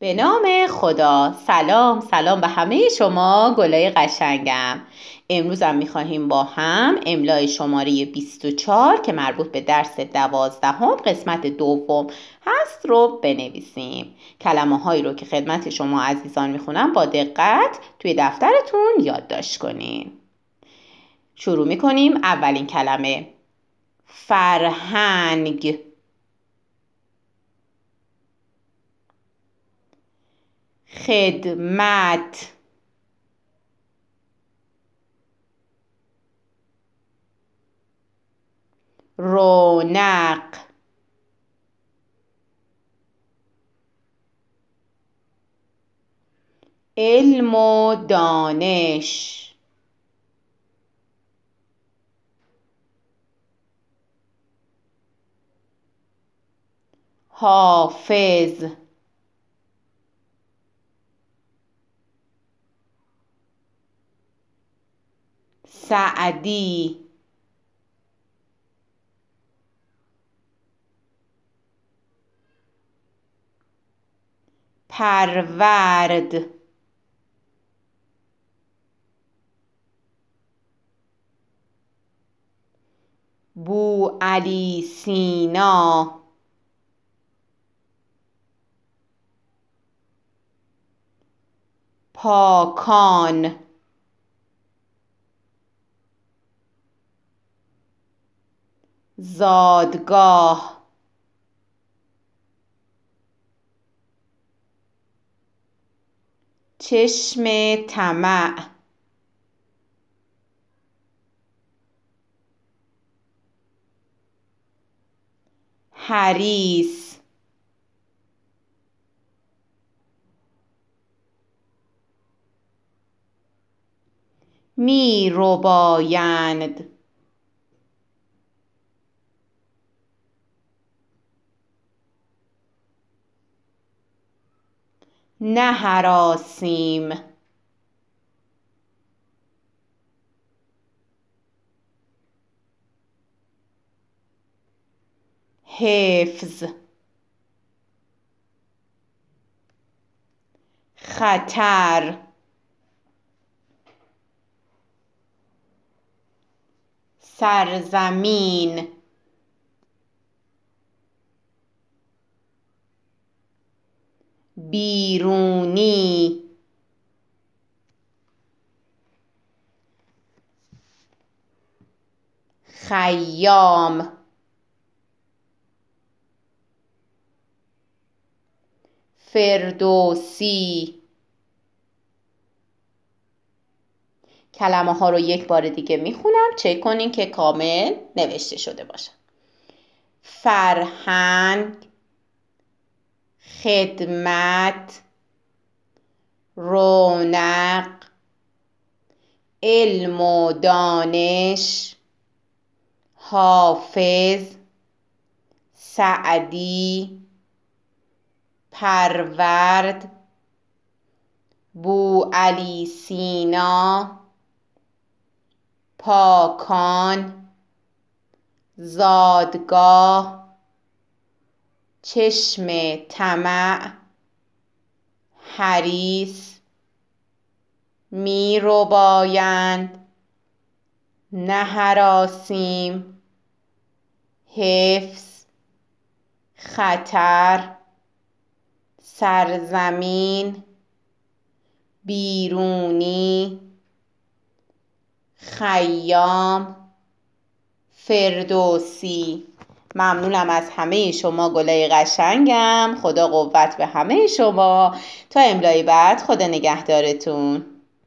به نام خدا. سلام به همه شما گلای قشنگم. امروزم میخواهیم با هم املای شماره 24 که مربوط به درس 12 قسمت دوم هست رو بنویسیم. کلمه هایی رو که خدمت شما عزیزان میخونم با دقت توی دفترتون یادداشت کنین. شروع میکنیم. اولین کلمه فرهنگ. خدمت. رونق. علم و دانش. حافظ. سعدی. پرورد. بوعلی سینا. پاکان. زادگاه. چشم طمع. حریص. می ربایند. نهراسیم. حفظ. خطر. سرزمین. بیرونی. خیام. فردوسی. کلمه ها رو یک بار دیگه میخونم، چک کنین که کامل نوشته شده باشه. فرهنگ. خدمت. رونق. علم و دانش. حافظ. سعدی. پرورد. بوعلی سینا. پاکان. زادگاه. چشم طمع. حریص. می ربایند. نهراسیم. حفظ. خطر. سرزمین. بیرونی. خیام. فردوسی. ممنونم از همه شما گلای قشنگم. خدا قوت به همه شما. تا املای بعد خدا نگهدارتون.